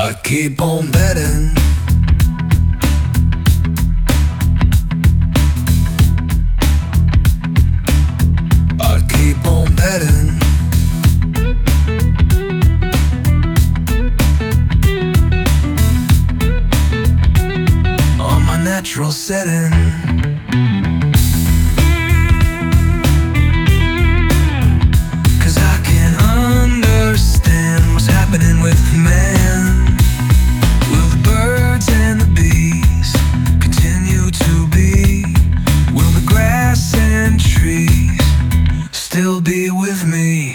I keep on betting. I keep on betting. On my natural setting. With man, will the birds and the bees continue to be? Will the grass and trees still be with me?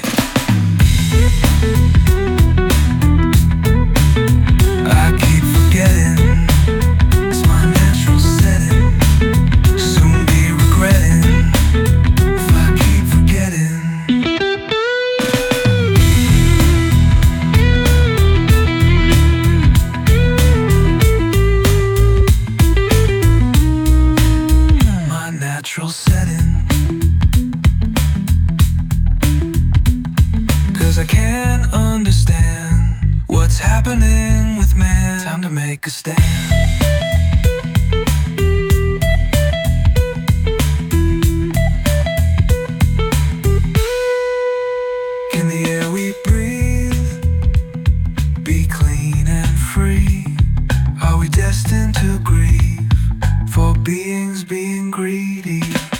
I keep forgetting it's my natural setting. Soon be regretting if I keep forgetting. Natural setting, 'cause I can't understand what's happening with man. Time to make a stand. Can the air we breathe be clean and free? Are we destined to grieve for beings being greedy?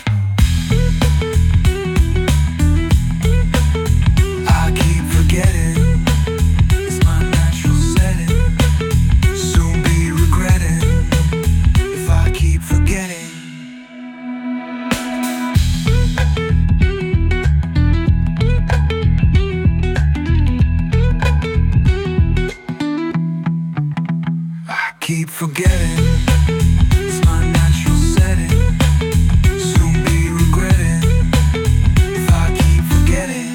I keep forgetting it's my natural setting. Soon be regretting if I keep forgetting. I keep forgetting it's my natural setting. Soon be regretting if I keep forgetting.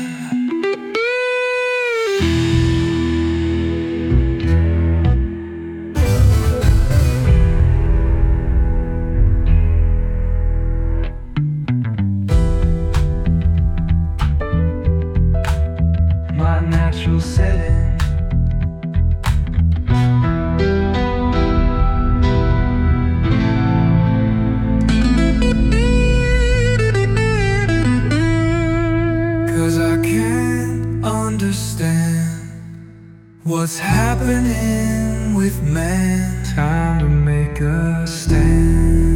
My natural setting. I can't understand what's happening with man. Time to make a stand.